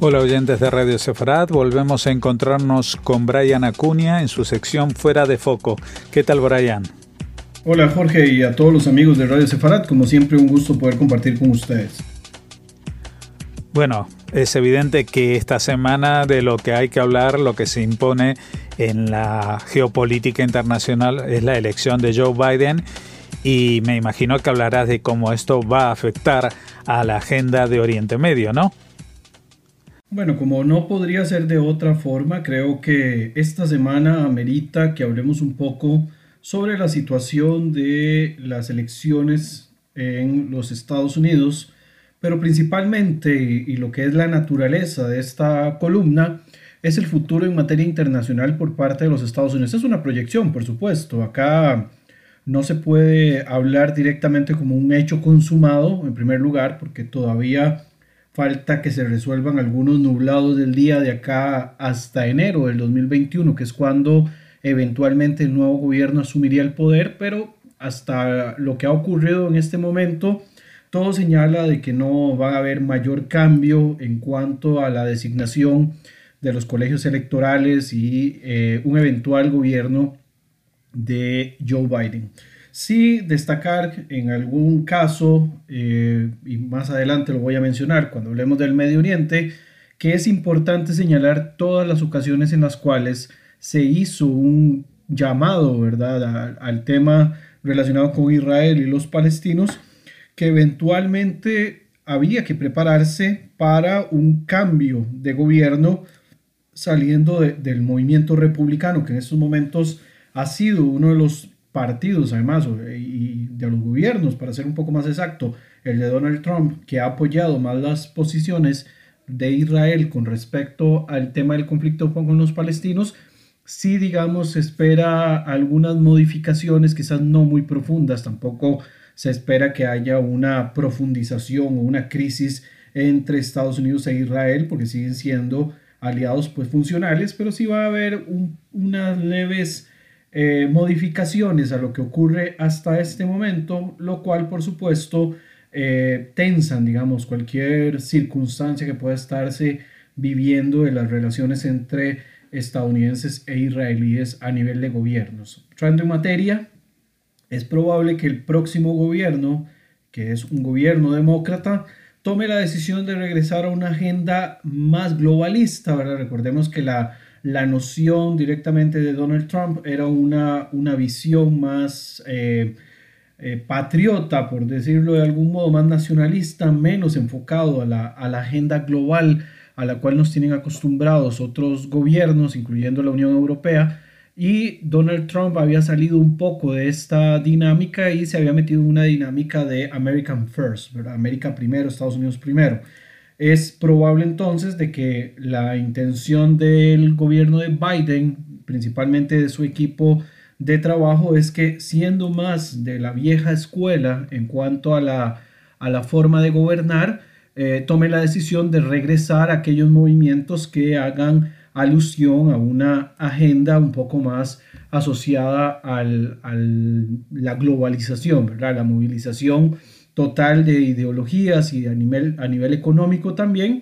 Hola oyentes de Radio Sefarat, volvemos a encontrarnos con Brian Acuña en su sección Fuera de Foco. ¿Qué tal, Brian? Hola Jorge y a todos los amigos de Radio Sefarat, como siempre un gusto poder compartir con ustedes. Bueno, es evidente que esta semana de lo que hay que hablar, lo que se impone en la geopolítica internacional es la elección de Joe Biden y me imagino que hablarás de cómo esto va a afectar a la agenda de Oriente Medio, ¿no? Bueno, como no podría ser de otra forma, creo que esta semana amerita que hablemos un poco sobre la situación de las elecciones en los Estados Unidos, pero principalmente, y lo que es la naturaleza de esta columna, es el futuro en materia internacional por parte de los Estados Unidos. Es una proyección, por supuesto. Acá no se puede hablar directamente como un hecho consumado, en primer lugar, porque todavía falta que se resuelvan algunos nublados del día de acá hasta enero del 2021, que es cuando eventualmente el nuevo gobierno asumiría el poder, pero hasta lo que ha ocurrido en este momento, todo señala de que no va a haber mayor cambio en cuanto a la designación de los colegios electorales y un eventual gobierno de Joe Biden. Sí destacar en algún caso, y más adelante lo voy a mencionar cuando hablemos del Medio Oriente, que es importante señalar todas las ocasiones en las cuales se hizo un llamado, ¿verdad?, al tema relacionado con Israel y los palestinos, que eventualmente había que prepararse para un cambio de gobierno saliendo del movimiento republicano, que en estos momentos ha sido uno de los partidos, además, y de los gobiernos, para ser un poco más exacto, el de Donald Trump, que ha apoyado más las posiciones de Israel con respecto al tema del conflicto con los palestinos. Sí, digamos, se espera algunas modificaciones, quizás no muy profundas, tampoco se espera que haya una profundización o una crisis entre Estados Unidos e Israel, porque siguen siendo aliados pues funcionales, pero sí va a haber unas leves modificaciones a lo que ocurre hasta este momento, lo cual por supuesto tensan, digamos, cualquier circunstancia que pueda estarse viviendo en las relaciones entre estadounidenses e israelíes a nivel de gobiernos. Entrando en materia, es probable que el próximo gobierno, que es un gobierno demócrata, tome la decisión de regresar a una agenda más globalista, ¿verdad? Recordemos que la noción directamente de Donald Trump era una visión más patriota, por decirlo de algún modo, más nacionalista, menos enfocado a la agenda global a la cual nos tienen acostumbrados otros gobiernos, incluyendo la Unión Europea. Y Donald Trump había salido un poco de esta dinámica y se había metido en una dinámica de American First, ¿verdad? América primero, Estados Unidos primero. Es probable entonces de que la intención del gobierno de Biden, principalmente de su equipo de trabajo, es que siendo más de la vieja escuela en cuanto a la forma de gobernar, tome la decisión de regresar a aquellos movimientos que hagan alusión a una agenda un poco más asociada a la globalización, ¿verdad? La movilización total de ideologías y a nivel económico también,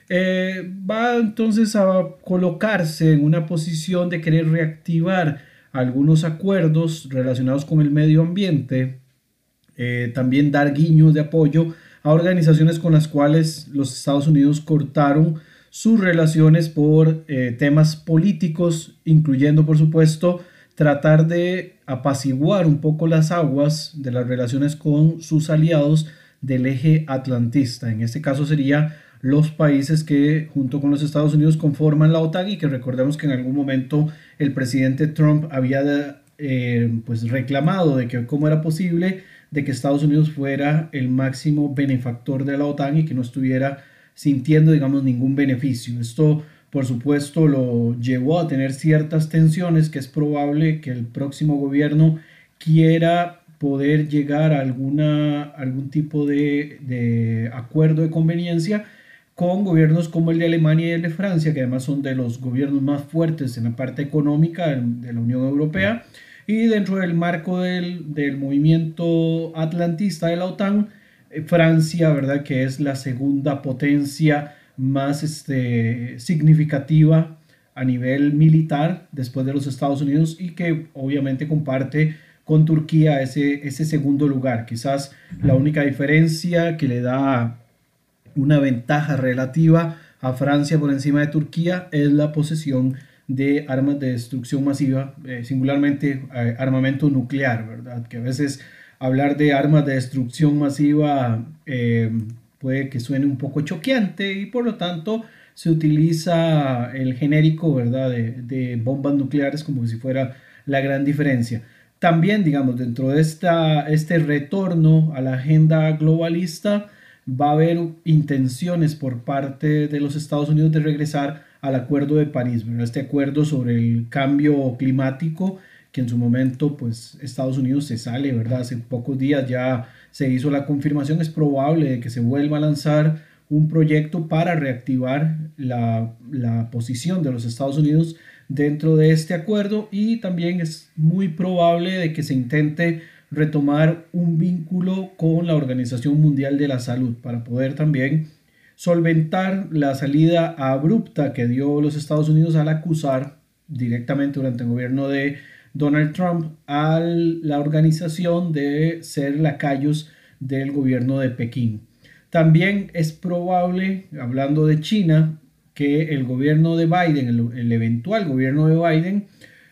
va entonces a colocarse en una posición de querer reactivar algunos acuerdos relacionados con el medio ambiente, también dar guiños de apoyo a organizaciones con las cuales los Estados Unidos cortaron sus relaciones por temas políticos, incluyendo por supuesto tratar de apaciguar un poco las aguas de las relaciones con sus aliados del eje atlantista. En este caso sería los países que junto con los Estados Unidos conforman la OTAN y que recordemos que en algún momento el presidente Trump había pues reclamado de que cómo era posible de que Estados Unidos fuera el máximo benefactor de la OTAN y que no estuviera sintiendo, digamos, ningún beneficio. Esto, por supuesto, lo llevó a tener ciertas tensiones que es probable que el próximo gobierno quiera poder llegar a algún tipo de acuerdo de conveniencia con gobiernos como el de Alemania y el de Francia, que además son de los gobiernos más fuertes en la parte económica de la Unión Europea, y dentro del marco del movimiento atlantista de la OTAN, Francia, ¿verdad?, que es la segunda potencia más significativa a nivel militar después de los Estados Unidos y que obviamente comparte con Turquía ese segundo lugar. Quizás la única diferencia que le da una ventaja relativa a Francia por encima de Turquía es la posesión de armas de destrucción masiva, singularmente armamento nuclear, ¿verdad? Que a veces hablar de armas de destrucción masiva puede que suene un poco choqueante y por lo tanto se utiliza el genérico, ¿verdad? De bombas nucleares como si fuera la gran diferencia. También, digamos, dentro de este retorno a la agenda globalista, va a haber intenciones por parte de los Estados Unidos de regresar al Acuerdo de París, ¿verdad? Este acuerdo sobre el cambio climático que en su momento pues Estados Unidos se sale, ¿verdad? Hace pocos días ya se hizo la confirmación, es probable de que se vuelva a lanzar un proyecto para reactivar la posición de los Estados Unidos dentro de este acuerdo y también es muy probable de que se intente retomar un vínculo con la Organización Mundial de la Salud para poder también solventar la salida abrupta que dio los Estados Unidos al acusar directamente durante el gobierno de Donald Trump a la organización de ser lacayos del gobierno de Pekín. También es probable, hablando de China, que el gobierno de Biden, el eventual gobierno de Biden,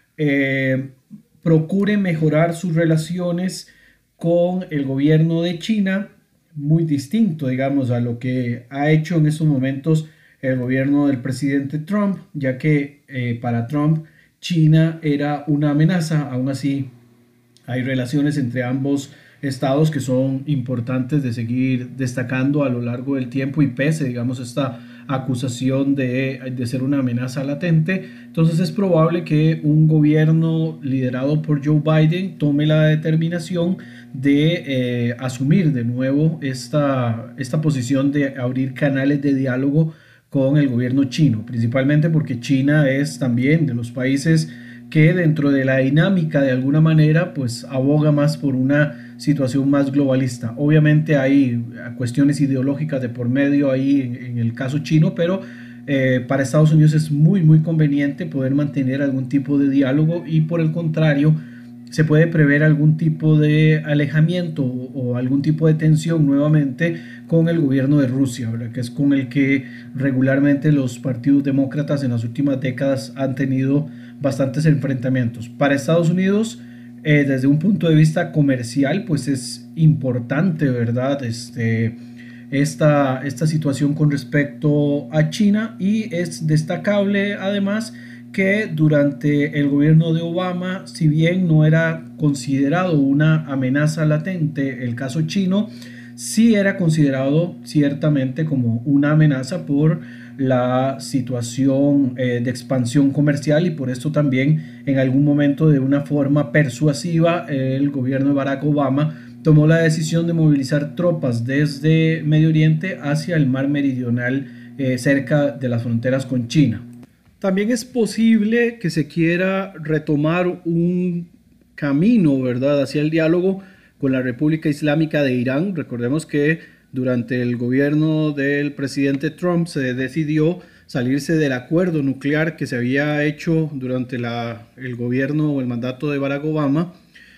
procure mejorar sus relaciones con el gobierno de China, muy distinto, digamos, a lo que ha hecho en estos momentos el gobierno del presidente Trump, ya que para Trump China era una amenaza. Aún así hay relaciones entre ambos estados que son importantes de seguir destacando a lo largo del tiempo y pese, digamos, esta acusación de ser una amenaza latente. Entonces es probable que un gobierno liderado por Joe Biden tome la determinación de asumir de nuevo esta posición de abrir canales de diálogo con el gobierno chino, principalmente porque China es también de los países que dentro de la dinámica de alguna manera pues aboga más por una situación más globalista. Obviamente hay cuestiones ideológicas de por medio ahí en el caso chino, pero para Estados Unidos es muy conveniente poder mantener algún tipo de diálogo y por el contrario se puede prever algún tipo de alejamiento o algún tipo de tensión nuevamente con el gobierno de Rusia, ¿verdad? Que es con el que regularmente los partidos demócratas en las últimas décadas han tenido bastantes enfrentamientos. Para Estados Unidos, desde un punto de vista comercial, pues es importante, ¿verdad? Esta situación con respecto a China y es destacable además que durante el gobierno de Obama, si bien no era considerado una amenaza latente el caso chino, sí era considerado ciertamente como una amenaza por la situación de expansión comercial y por esto también en algún momento de una forma persuasiva el gobierno de Barack Obama tomó la decisión de movilizar tropas desde Medio Oriente hacia el mar meridional cerca de las fronteras con China. También es posible que se quiera retomar un camino, ¿verdad?, hacia el diálogo con la República Islámica de Irán. Recordemos que durante el gobierno del presidente Trump se decidió salirse del acuerdo nuclear que se había hecho durante el gobierno o el mandato de Barack Obama.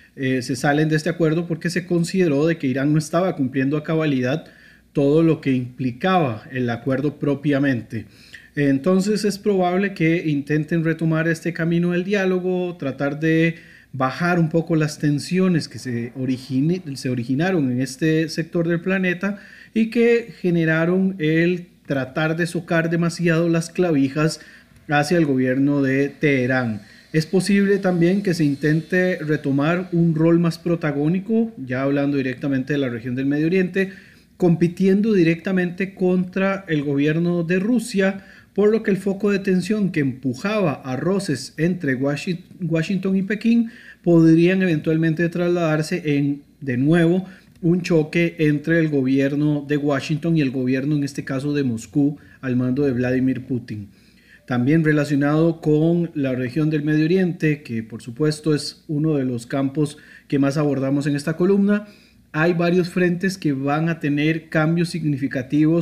Se salen de este acuerdo porque se consideró de que Irán no estaba cumpliendo a cabalidad todo lo que implicaba el acuerdo propiamente. Entonces es probable que intenten retomar este camino del diálogo, tratar de bajar un poco las tensiones que se originaron en este sector del planeta y que generaron el tratar de socar demasiado las clavijas hacia el gobierno de Teherán. Es posible también que se intente retomar un rol más protagónico, ya hablando directamente de la región del Medio Oriente, compitiendo directamente contra el gobierno de Rusia, por lo que el foco de tensión que empujaba a roces entre Washington y Pekín podrían eventualmente trasladarse en, de nuevo, un choque entre el gobierno de Washington y el gobierno, en este caso de Moscú, al mando de Vladimir Putin. También relacionado con la región del Medio Oriente, que por supuesto es uno de los campos que más abordamos en esta columna, hay varios frentes que van a tener cambios significativos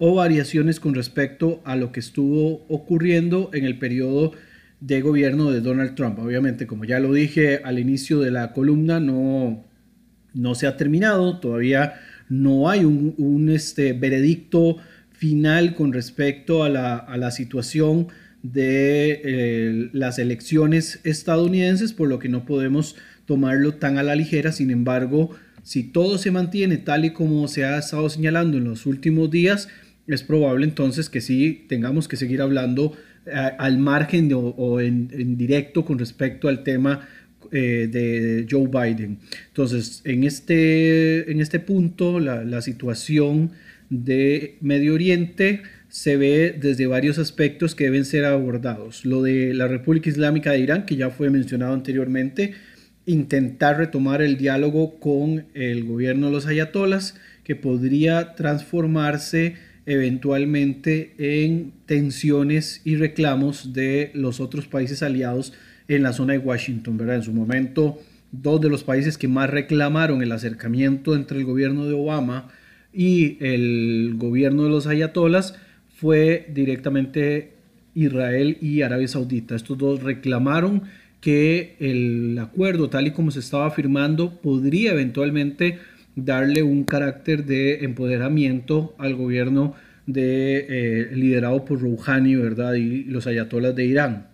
o variaciones con respecto a lo que estuvo ocurriendo en el periodo de gobierno de Donald Trump. Obviamente, como ya lo dije al inicio de la columna, no se ha terminado, todavía no hay un veredicto final con respecto a la situación de las elecciones estadounidenses, por lo que no podemos tomarlo tan a la ligera. Sin embargo, si todo se mantiene tal y como se ha estado señalando en los últimos días, es probable entonces que sí tengamos que seguir hablando al margen o en directo con respecto al tema de Joe Biden. Entonces, en este punto, la situación de Medio Oriente se ve desde varios aspectos que deben ser abordados. Lo de la República Islámica de Irán, que ya fue mencionado anteriormente, intentar retomar el diálogo con el gobierno de los ayatolas, que podría transformarse eventualmente en tensiones y reclamos de los otros países aliados en la zona de Washington, ¿verdad? En su momento, dos de los países que más reclamaron el acercamiento entre el gobierno de Obama y el gobierno de los ayatolas fue directamente Israel y Arabia Saudita. Estos dos reclamaron que el acuerdo, tal y como se estaba firmando, podría eventualmente darle un carácter de empoderamiento al gobierno liderado por Rouhani, ¿verdad? Y los ayatolas de Irán.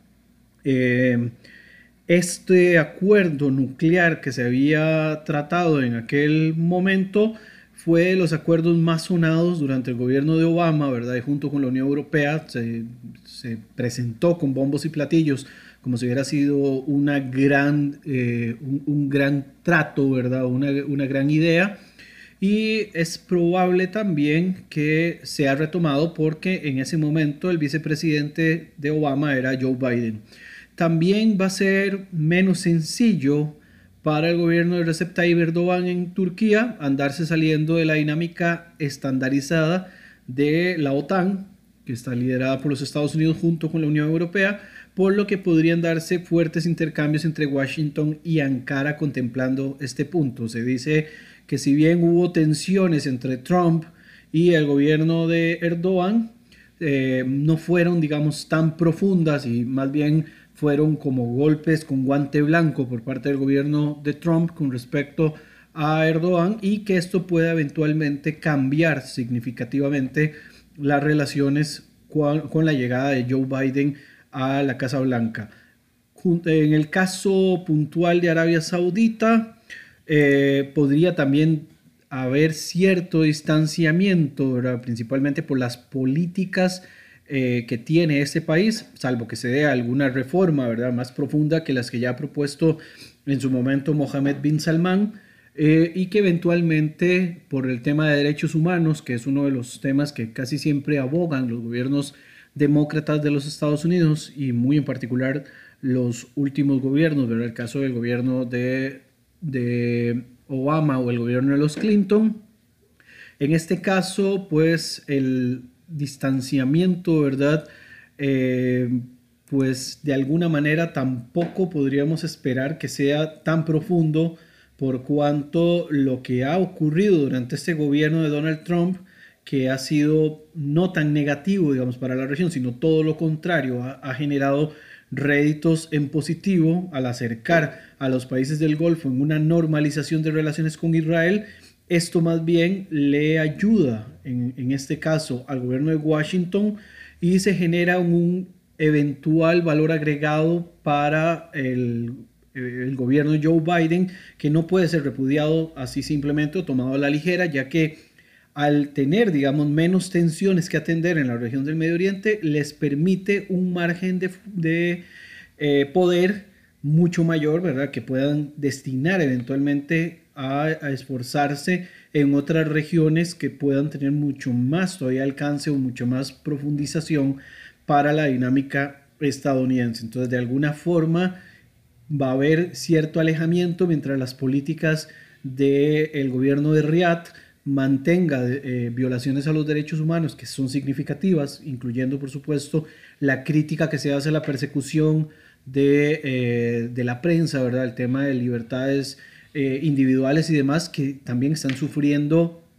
Este acuerdo nuclear que se había tratado en aquel momento fue de los acuerdos más sonados durante el gobierno de Obama, ¿verdad? Y junto con la Unión Europea se presentó con bombos y platillos como si hubiera sido un gran trato, ¿verdad? Una gran idea. Y es probable también que sea retomado porque en ese momento el vicepresidente de Obama era Joe Biden. También va a ser menos sencillo para el gobierno de Recep Tayyip Erdogan en Turquía andarse saliendo de la dinámica estandarizada de la OTAN, que está liderada por los Estados Unidos junto con la Unión Europea, por lo que podrían darse fuertes intercambios entre Washington y Ankara contemplando este punto. Se dice que si bien hubo tensiones entre Trump y el gobierno de Erdogan, no fueron, digamos, tan profundas y más bien fueron como golpes con guante blanco por parte del gobierno de Trump con respecto a Erdogan, y que esto pueda eventualmente cambiar significativamente las relaciones con la llegada de Joe Biden a la Casa Blanca. En el caso puntual de Arabia Saudita, podría también haber cierto distanciamiento, ¿verdad? Principalmente por las políticas que tiene este país, salvo que se dé alguna reforma, ¿verdad?, más profunda que las que ya ha propuesto en su momento Mohammed bin Salman, y que eventualmente por el tema de derechos humanos, que es uno de los temas que casi siempre abogan los gobiernos demócratas de los Estados Unidos y muy en particular los últimos gobiernos, ¿verdad? El caso del gobierno de Obama o el gobierno de los Clinton. En este caso, pues el distanciamiento, ¿verdad? Pues de alguna manera tampoco podríamos esperar que sea tan profundo, por cuanto lo que ha ocurrido durante este gobierno de Donald Trump, que ha sido no tan negativo, digamos, para la región, sino todo lo contrario, ha generado réditos en positivo al acercar a los países del Golfo en una normalización de relaciones con Israel. Esto más bien le ayuda, en este caso, al gobierno de Washington, y se genera un eventual valor agregado para el gobierno de Joe Biden, que no puede ser repudiado así simplemente o tomado a la ligera, ya que al tener, digamos, menos tensiones que atender en la región del Medio Oriente, les permite un margen de poder mucho mayor, ¿verdad?, que puedan destinar eventualmente a esforzarse en otras regiones que puedan tener mucho más todavía alcance o mucho más profundización para la dinámica estadounidense. Entonces, de alguna forma va a haber cierto alejamiento mientras las políticas del gobierno de Riad mantenga violaciones a los derechos humanos que son significativas, incluyendo por supuesto la crítica que se hace a la persecución de la prensa, ¿verdad?, el tema de libertades individuales y demás, que también están sufriendo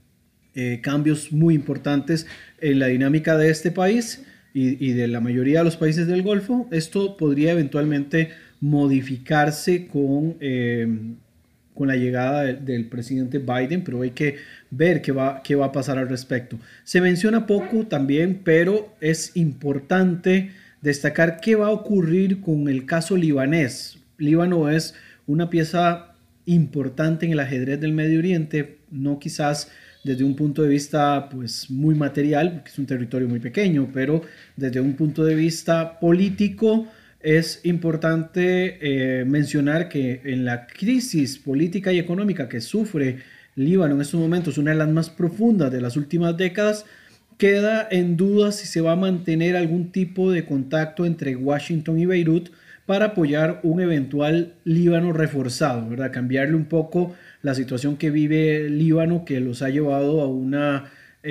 cambios muy importantes en la dinámica de este país y de la mayoría de los países del Golfo. Esto podría eventualmente modificarse con la llegada del presidente Biden, pero hay que ver qué va a pasar al respecto. Se menciona poco también, pero es importante destacar qué va a ocurrir con el caso libanés. Líbano es una pieza importante en el ajedrez del Medio Oriente, no quizás desde un punto de vista pues muy material, porque es un territorio muy pequeño, pero desde un punto de vista político es importante mencionar que en la crisis política y económica que sufre Líbano en estos momentos, una de las más profundas de las últimas décadas, queda en duda si se va a mantener algún tipo de contacto entre Washington y Beirut para apoyar un eventual Líbano reforzado, ¿verdad? Cambiarle un poco la situación que vive Líbano, que los ha llevado a una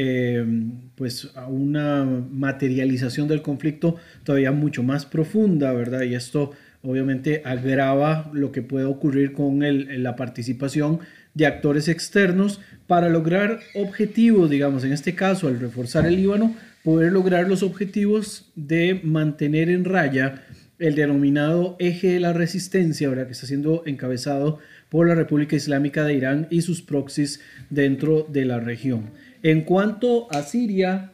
materialización del conflicto todavía mucho más profunda, ¿verdad? Y esto obviamente agrava lo que puede ocurrir con la participación de actores externos para lograr objetivos, digamos, en este caso, al reforzar el Líbano, poder lograr los objetivos de mantener en raya el denominado eje de la resistencia, ¿verdad? Que está siendo encabezado por la República Islámica de Irán y sus proxies dentro de la región. En cuanto a Siria,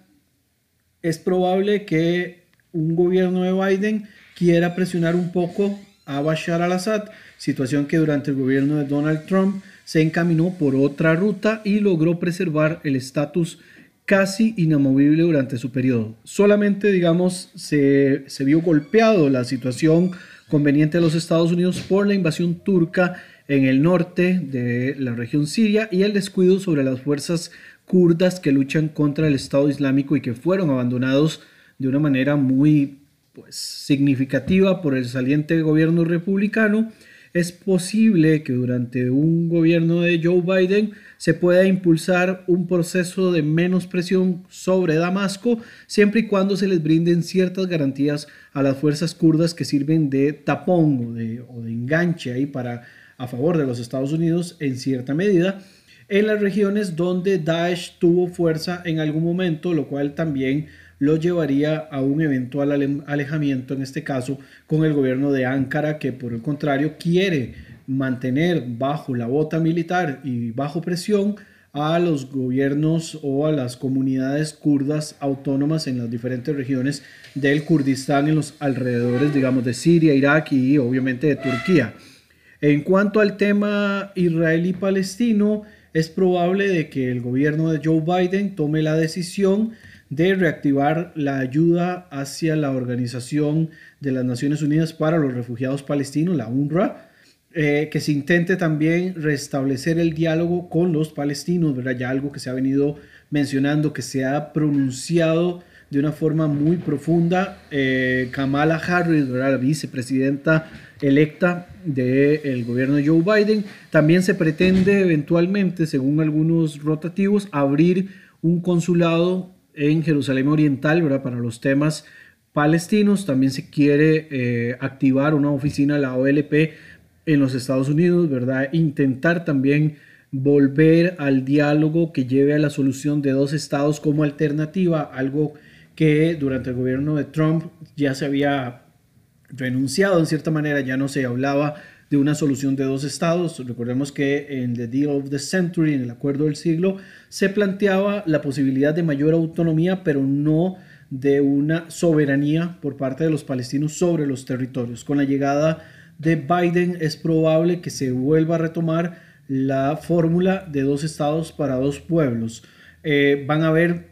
es probable que un gobierno de Biden quiera presionar un poco a Bashar al-Assad, situación que durante el gobierno de Donald Trump se encaminó por otra ruta y logró preservar el estatus casi inamovible durante su periodo. Solamente, digamos, se vio golpeado la situación conveniente de los Estados Unidos por la invasión turca en el norte de la región siria y el descuido sobre las fuerzas kurdas que luchan contra el Estado Islámico y que fueron abandonados de una manera muy significativa por el saliente gobierno republicano. Es posible que durante un gobierno de Joe Biden se pueda impulsar un proceso de menos presión sobre Damasco, siempre y cuando se les brinden ciertas garantías a las fuerzas kurdas que sirven de tapón o de enganche ahí a favor de los Estados Unidos en cierta medida, en las regiones donde Daesh tuvo fuerza en algún momento, lo cual también lo llevaría a un eventual alejamiento, en este caso, con el gobierno de Ankara, que por el contrario quiere mantener bajo la bota militar y bajo presión a los gobiernos o a las comunidades kurdas autónomas en las diferentes regiones del Kurdistán, en los alrededores, digamos, de Siria, Irak y obviamente de Turquía. En cuanto al tema israelí-palestino, es probable de que el gobierno de Joe Biden tome la decisión de reactivar la ayuda hacia la Organización de las Naciones Unidas para los Refugiados Palestinos, la UNRWA, que se intente también restablecer el diálogo con los palestinos, ¿verdad? Ya algo que se ha venido mencionando, que se ha pronunciado de una forma muy profunda. Kamala Harris, ¿verdad? La vicepresidenta electa del gobierno de Joe Biden, también se pretende eventualmente, según algunos rotativos, abrir un consulado en Jerusalén Oriental, ¿verdad? Para los temas palestinos. También se quiere activar una oficina de la OLP en los Estados Unidos, ¿verdad? Intentar también volver al diálogo que lleve a la solución de dos estados como alternativa, algo que durante el gobierno de Trump ya se había renunciado en cierta manera, ya no se hablaba de una solución de dos estados. Recordemos que en The Deal of the Century, en el acuerdo del siglo, se planteaba la posibilidad de mayor autonomía, pero no de una soberanía por parte de los palestinos sobre los territorios. Con la llegada de Biden es probable que se vuelva a retomar la fórmula de dos estados para dos pueblos. Van a haber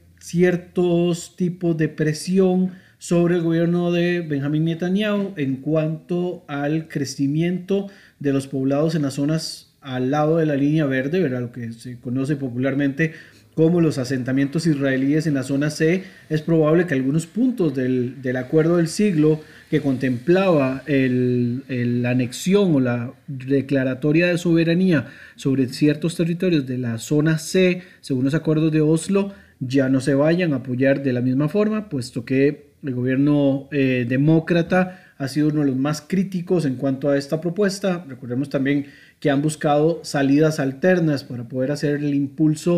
ciertos tipos de presión sobre el gobierno de Benjamín Netanyahu en cuanto al crecimiento de los poblados en las zonas al lado de la línea verde, ¿verdad? Lo que se conoce popularmente como los asentamientos israelíes en la zona C. Es probable que algunos puntos del acuerdo del siglo que contemplaba la anexión o la declaratoria de soberanía sobre ciertos territorios de la zona C, según los acuerdos de Oslo, ya no se vayan a apoyar de la misma forma, puesto que el gobierno demócrata ha sido uno de los más críticos en cuanto a esta propuesta. Recordemos también que han buscado salidas alternas para poder hacer el impulso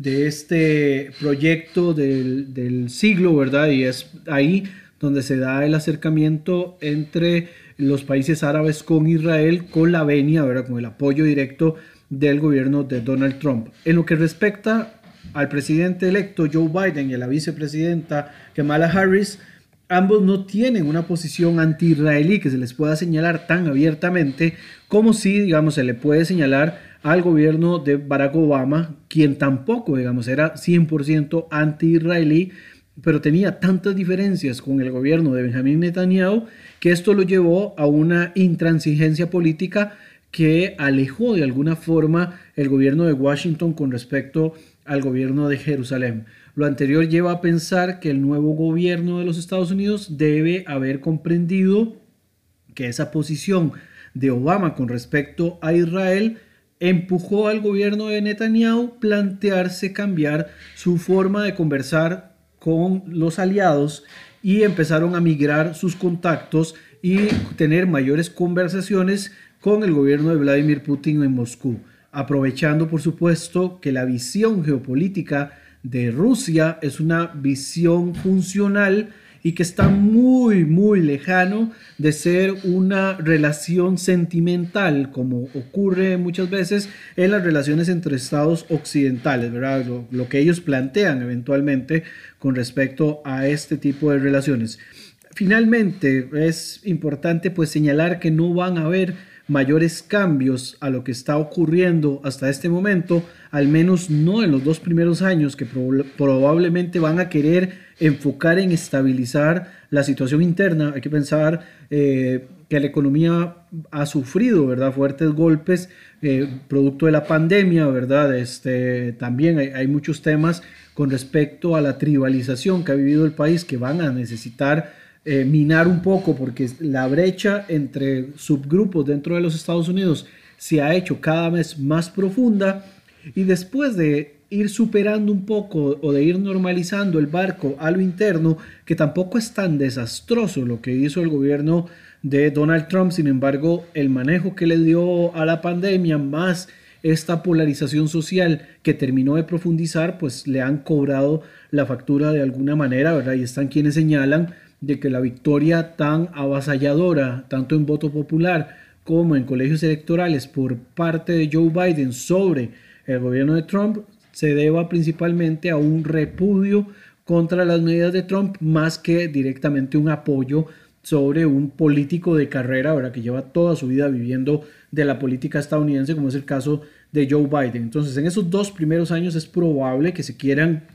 de este proyecto del siglo, ¿verdad? Y es ahí donde se da el acercamiento entre los países árabes con Israel, con la venia, ¿verdad? Con el apoyo directo del gobierno de Donald Trump. En lo que respecta al presidente electo Joe Biden y a la vicepresidenta Kamala Harris, ambos no tienen una posición anti-israelí que se les pueda señalar tan abiertamente como si, digamos, se le puede señalar al gobierno de Barack Obama, quien tampoco, digamos, era 100% anti-israelí, pero tenía tantas diferencias con el gobierno de Benjamin Netanyahu que esto lo llevó a una intransigencia política que alejó de alguna forma el gobierno de Washington con respecto al gobierno de Jerusalén. Lo anterior lleva a pensar que el nuevo gobierno de los Estados Unidos debe haber comprendido que esa posición de Obama con respecto a Israel empujó al gobierno de Netanyahu plantearse cambiar su forma de conversar con los aliados y empezaron a migrar sus contactos y tener mayores conversaciones con el gobierno de Vladimir Putin en Moscú, aprovechando por supuesto que la visión geopolítica de Rusia es una visión funcional y que está muy muy lejano de ser una relación sentimental como ocurre muchas veces en las relaciones entre estados occidentales, ¿verdad? Lo que ellos plantean eventualmente con respecto a este tipo de relaciones. Finalmente es importante pues señalar que no van a haber mayores cambios a lo que está ocurriendo hasta este momento, al menos no en los 2 primeros años, que probablemente van a querer enfocar en estabilizar la situación interna. Hay que pensar que la economía ha sufrido, ¿verdad?, fuertes golpes producto de la pandemia, ¿verdad? También hay muchos temas con respecto a la tribalización que ha vivido el país que van a necesitar minar un poco, porque la brecha entre subgrupos dentro de los Estados Unidos se ha hecho cada vez más profunda, y después de ir superando un poco o de ir normalizando el barco a lo interno, que tampoco es tan desastroso lo que hizo el gobierno de Donald Trump, sin embargo el manejo que le dio a la pandemia más esta polarización social que terminó de profundizar, pues le han cobrado la factura de alguna manera, ¿verdad? Y están quienes señalan de que la victoria tan avasalladora, tanto en voto popular como en colegios electorales por parte de Joe Biden sobre el gobierno de Trump, se deba principalmente a un repudio contra las medidas de Trump, más que directamente un apoyo sobre un político de carrera, ¿verdad?, que lleva toda su vida viviendo de la política estadounidense, como es el caso de Joe Biden. Entonces, en esos 2 primeros años es probable que se quieran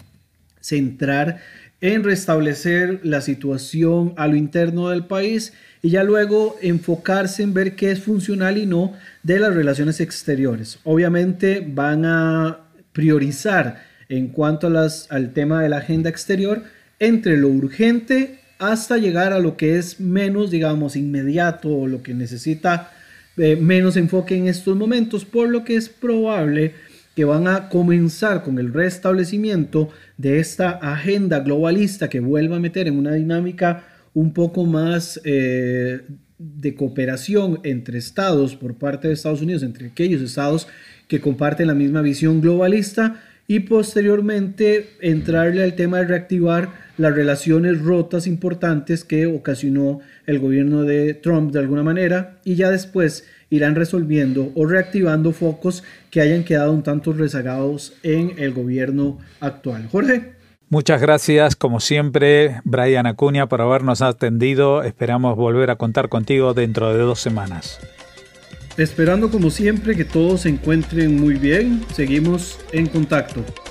centrar en restablecer la situación a lo interno del país y ya luego enfocarse en ver qué es funcional y no de las relaciones exteriores. Obviamente van a priorizar en cuanto al tema de la agenda exterior entre lo urgente hasta llegar a lo que es menos, digamos, inmediato o lo que necesita menos enfoque en estos momentos, por lo que es probable que van a comenzar con el restablecimiento de esta agenda globalista que vuelva a meter en una dinámica un poco más de cooperación entre estados por parte de Estados Unidos, entre aquellos estados que comparten la misma visión globalista, y posteriormente entrarle al tema de reactivar las relaciones rotas importantes que ocasionó el gobierno de Trump de alguna manera, y ya después irán resolviendo o reactivando focos que hayan quedado un tanto rezagados en el gobierno actual. Jorge. Muchas gracias, como siempre, Brian Acuña, por habernos atendido. Esperamos volver a contar contigo dentro de 2 semanas. Esperando, como siempre, que todos se encuentren muy bien. Seguimos en contacto.